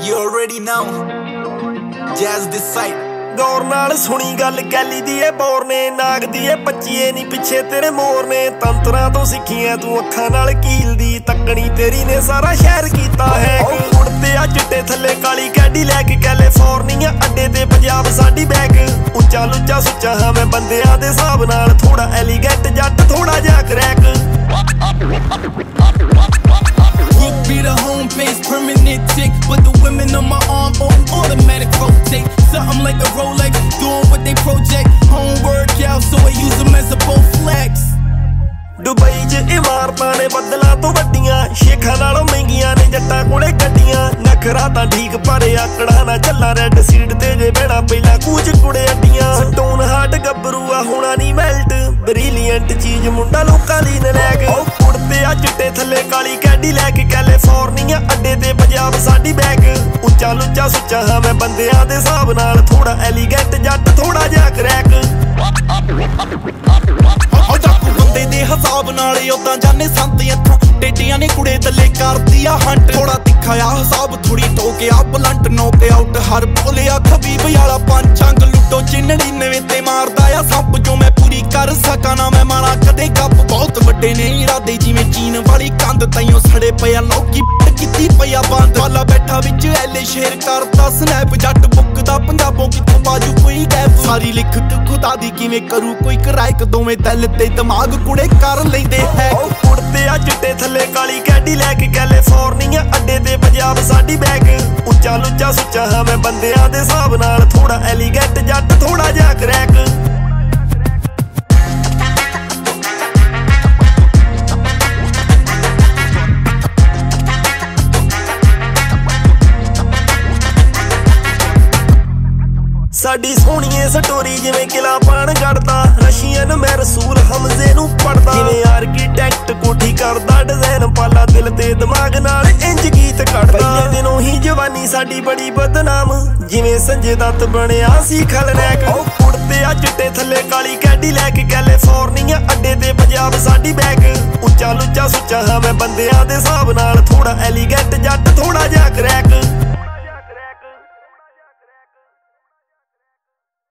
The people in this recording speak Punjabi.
You already know. Jazz this side. ਗੌਰ ਨਾਲ ਸੁਣੀ ਗੱਲ ਕੈਲੀ ਦੀ ਏ ਬੋਰ ਨੇ ਨਾਗ ਦੀ ਏ ਬੱਚੀਏ ਨੀ ਪਿੱਛੇ ਤੇਰੇ ਮੋਰ ਨੇ ਤੰਤਰਾਂ ਤੋਂ ਸਿੱਖੀਆਂ ਤੂੰ ਅੱਖਾਂ ਨਾਲ ਕੀਲਦੀ ਤੱਕਣੀ ਤੇਰੀ ਨੇ ਸਾਰਾ ਸ਼ਹਿਰ ਕੀਤਾ ਹੈ ਉੜਦੇ ਆ ਚਿੱਟੇ ਥੱਲੇ ਕਾਲੀ ਕੈਡੀ ਲੈ ਕੇ ਕੈਲੀਫੋਰਨੀਆ ਅੱਡੇ ਤੇ ਪੰਜਾਬ ਸਾਡੀ ਬੈਗ ਉੱਚਾ ਲੁੱਚਾ ਸੁੱਚਾ ਹਾਂ ਮੈਂ ਬੰਦਿਆਂ ਦੇ ਹਿਸਾਬ ਨਾਲ ਥੋੜਾ ਐਲੀਗੈਂਟ ਜੱਟ ਥੋੜਾ ਜਿਹਾ crack Book be the home base, permanent tick. But the women on my arm on automatic rotate. Something like a Rolex, doing what they project. Home workout, so I use them as a Bowflex. Dubai 'ਚ ਇਮਾਰਤਾਂ ਨੇ ਬੱਦਲਾਂ ਤੋਂ ਵੱਡੀਆਂ ਸ਼ੇਖਾਂ ਨਾਲੋਂ ਮਹਿੰਗੀਆਂ ਨੇ ਜੱਟਾਂ ਕੋਲੇ ਗੱਡੀਆਂ ਨਖਰਾ ਤਾਂ ਠੀਕ ਪਰ ਆਕੜਾ ਨਾ ਚੱਲਾ ਰੈਡ ਸੀਟ ਤੇ ਜੇ ਬਹਿਣਾ ਪਹਿਲਾਂ ਕੂਚ ਕੁੜੇ ਅੱਡੀਆਂ ਸਟੋਨ ਹਾਰਟ ਗੱਭਰੂ ਆ ਹੋਣਾ ਨਹੀਂ ਮੈਲਟ ਬ੍ਰਿਲੀਅੰਟ ਚੀਜ਼ ਮੁੰਡਾ ਲੋਕਾਂ ਲਈ ਨਲੈਕ ਉੜਦੇ ਆ ਚਿੱਟੇ ਥੱਲੇ ਕਾਲੀ ਕੈਡੀ ਲੈ ਕੇ ਕੈਲੀਫੋਰਨੀਆ ਅੱਡੇ ਤੇ ਪੰਜਾਬ ਸਾਡੀ ਬੈਗ ਉੱਚਾ ਲੁੱਚਾ ਸੁੱਚਾ ਹਾਂ ਮੈਂ ਬੰਦਿਆਂ ਦੇ ਹਿਸਾਬ ਨਾਲ ਥੋੜਾ ਐਲੀਗੈਂਟ ਜੱਟ ਥੋੜਾ ਜਿਹਾ ਕਰੈਕ ਬੰਦੇ ਦੇ ਹਿਸਾਬ ਨਾਲ ਉਦਾਂ ਜਾਣੇ ਸੰਤ ਇੱਥੋਂ ਟੇਡੀਆਂ ਨੇ ਕੁੜੇ ਥੱਲੇ ਕਰਦੀ ਆ ਹੰਟ ਥੋੜਾ ਤਿੱਖਾ ਆ ਹਿਸਾਬ ਥੋੜੀ ਟੋਕਿਆ ਬਲੰਟ ਨੋਕ ਆਊਟ ਹਰ ਬੋਲਿਆ ਖਬੀਬ ਵਾਲਾ ਪੰਚੰਗ ਲੁੱਟੋ ਚਿੰਨੜੀ ਨਵੇਂ ਤੇ ਮਾਰਦਾ ਆ ਸੱਪ ਜੋ ਮੈਂ ਪੂਰੀ ਕਰ ਸਕਾਂ ਨਾ ਮੈਂ ਮਾਣਾ ਕਦੇ ਗੱਪ ਬਹੁਤ ਵੱਡੇ ਨੇ ਇਰਾਦੇ ਜਿਵੇਂ ਚੀਨ ਵਾਲੀ ਕੰਧ ਤਾਈਓ ਸੜੇ ਪਿਆ ਲੋਕੀ ਕੀਤੀ ਪਿਆ ਬੰਦ ਵਾਲਾ ਬੈਠਾ ਵਿੱਚ ਐਲੇ ਸ਼ੇਰ ਕਰਦਾ ਸਨੈਪ ਜੱਟ ਬੁੱਕਦਾ ਪੰਜਾਬੋਂ ਕਿੱਥੋਂ ਬਾਜੂ ਕੋਈ ਗੈਪ ਸਾਰੀ ਲਿਖਤ ਖੁਦਾ ਦੀ ਕਿਵੇਂ ਕਰੂ ਕੋਈ ਕਰਾਇਕ ਦੋਵੇਂ ਦਿਲ ਤੇ ਦਿਮਾਗ ਕੁੜੇ ਕਰ ਲੈਂਦੇ ਹੈ ਉੜਦੇ ਆ ਚਿੱਟੇ ਥੱਲੇ ਕਾਲੀ ਕੈਡੀ ਲੈ ਕੇ ਕੈਲੀਫੋਰਨੀਆ ਅੱਡੇ ਤੇ ਪੰਜਾਬ ਸਾਡੀ ਬੈਗ ਉੱਚਾ ਲੁੱਚਾ ਸੁੱਚਾ ਹਾਂ ਮੈਂ ਬੰਦਿਆਂ ਦੇ ਹਿਸਾਬ ਨਾਲ ਥੋੜਾ ਐਲੀਗੈਂਟ ਜੱਟ ਥੋੜਾ ਜਿਹਾ ਕਰੈਕ ਸਾਡੀ ਸੋਹਣੀਏ ਸਟੋਰੀ ਜਿਵੇਂ ਕਿਲਾ ਪਾਣ ਗੜਦਾ ਰਸ਼ੀਅਨ ਮੈਂ ਰਸੂਲ ਹਮਜ਼ੇ ਨੂੰ ਪੜਦਾ ਜਿਵੇਂ ਆਰਕੀਟੈਕਟ ਕੋਠੀ ਕਰਦਾ ਡਿਜ਼ਾਈਨ ਪਾਲਾ ਦਿਲ ਤੇ ਦਿਮਾਗ ਨਾਲ ਇੰਜ ਗੀਤ ਕੱਢਦਾ ਪਹਿਲੇ ਦਿਨੋਂ ਹੀ ਜਵਾਨੀ ਸਾਡੀ ਬੜੀ ਬਦਨਾਮ ਜਿਵੇਂ ਸੰਜੇ ਦੱਤ ਬਣਿਆ ਸੀ ਖਲਨੈਕ ਉੜਦੇ ਆ ਚਿੱਟੇ ਥੱਲੇ ਕਾਲੀ ਕੈਡੀ ਲੈ ਕੇ ਕੈਲੀਫੋਰਨੀਆ ਅੱਡੇ ਤੇ ਪੰਜਾਬ ਸਾਡੀ ਬੈਗ ਉੱਚਾ ਲੁੱਚਾ ਸੁੱਚਾ ਹਾਂ ਮੈਂ ਬੰਦਿਆਂ ਦੇ ਹਿਸਾਬ ਨਾਲ ਥੋੜਾ ਐਲੀਗੈਂਟ ਜੱਟ ਥੋੜਾ ਜਿਹਾ ਕਰੈਕ